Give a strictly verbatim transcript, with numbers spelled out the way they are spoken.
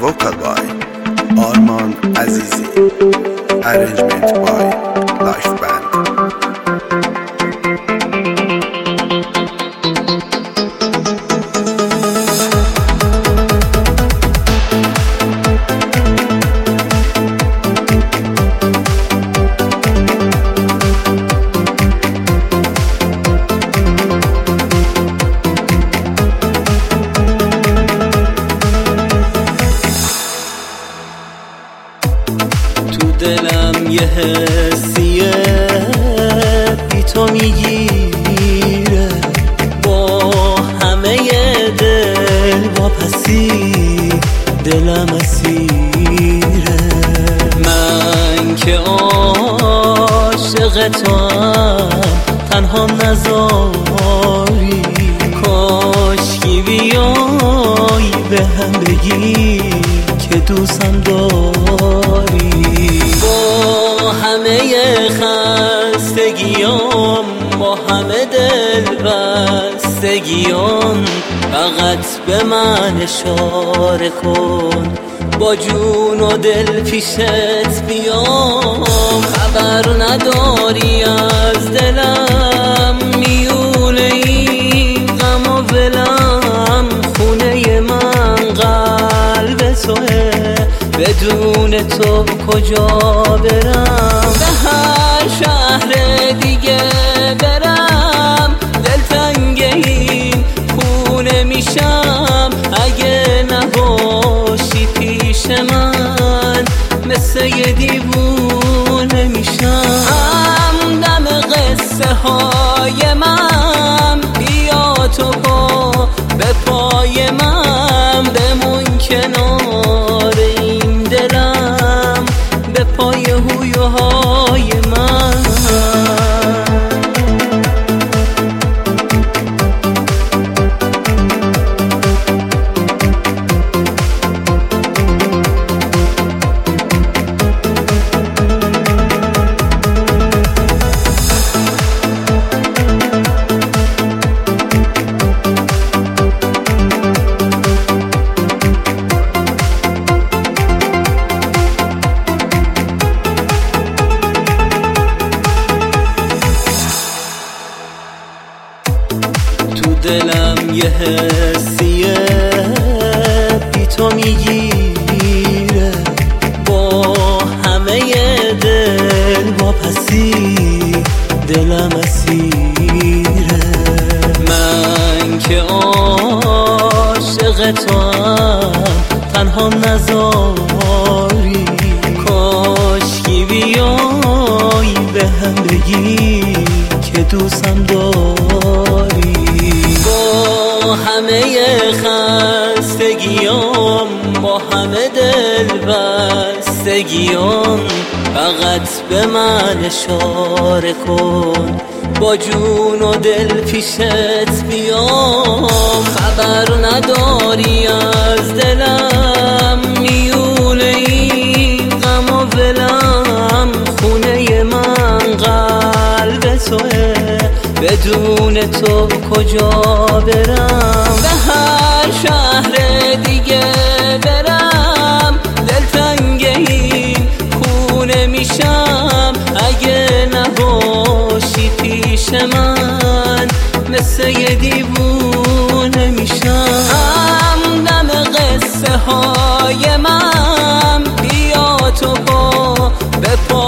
vocal by Arman Azizi, arrangement by Life Band. دلم یه حسیه بی تو میگیره، با همه دل واپسی دلم اسیره. من که عاشق توام تنها نذاری، کاشکی بیایی به هم بگی که دوستم داری. با همه خستگیام، با همه دل بستگیام، فقط به من اشاره کن، با جون و دل پیشت بیام. خبر نداری از دلم، میونه این غم و ولم، خونه من قلب توه، بدون تو کجا برم؟ به هر شهر دیگه برم، دلتنگ این خونه میشم. اگه نباشی پیش من، مثل یه دیوونه میشم. همدم قصه های من، بیا تو پا به پای من، بمون کنار این دلم، به پای هویوهای من. دلم یه حسیه بی تو میگیره، با همه دل واپسی دلم اسیره. من که عاشق توام تنها نذاری، کاشکی بیایی به هم بگی که دوستم داری. با همه خستگیام، با همه دل بستگیام، فقط به من اشاره کن، با جون و دل پیشت بیام. خبر نداری از دلم، میونه این غم و ولم، خونه من قلب توه، بدون تو کجا برم؟ به هر شهر دیگه برم، دلتنگ این خونه میشم. اگه نباشی پیش من، مثل یه دیوونه میشم. همدم قصه های من، بیا تو پا به پا